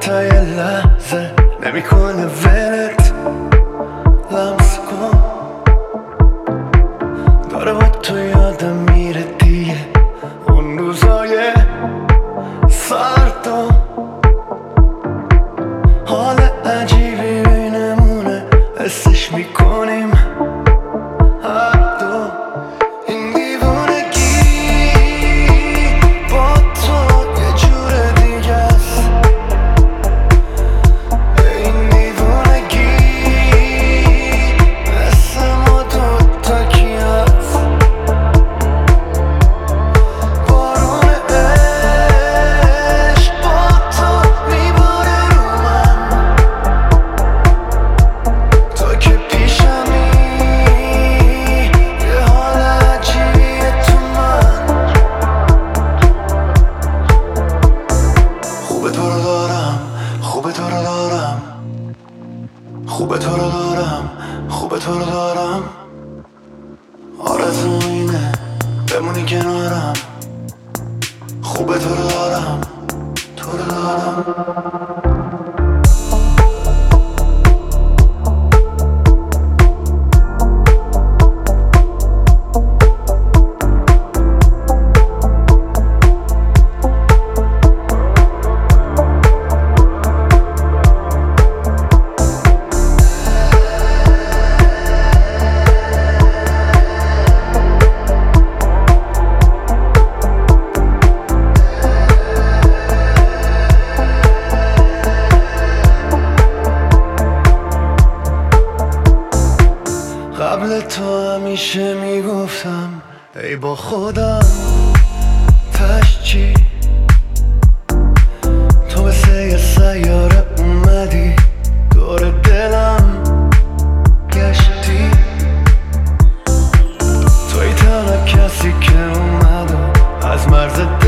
تا یه لحظه نمیکنه ولت، لمس کن داره با تو یادم میره دیگه اون روزای سرد و حال عجیبی بینمونه حسش میکنیم هر دو. این دیوونگی با تو یه جور دیگه است، این دیوونگی مثل ما دوتا کی هست. بارون عشق با تو میباره رو من، تو که پیشمی یه حال عجیبیه تو من. خوبه تو رو دارم، خوبه تو رو دارم، خوبه تو رو دارم، خوبه تو رو دارم. آرزوم اینه بمونی کنارم، خوبه تو رو دارم، تو رو دارم. قبل تو همیشه میگفتم ای با خودم تش چی، تو مثل یه سیاره اومدی دور دلم گشتی، توی تنها کسی که اومد و از مرز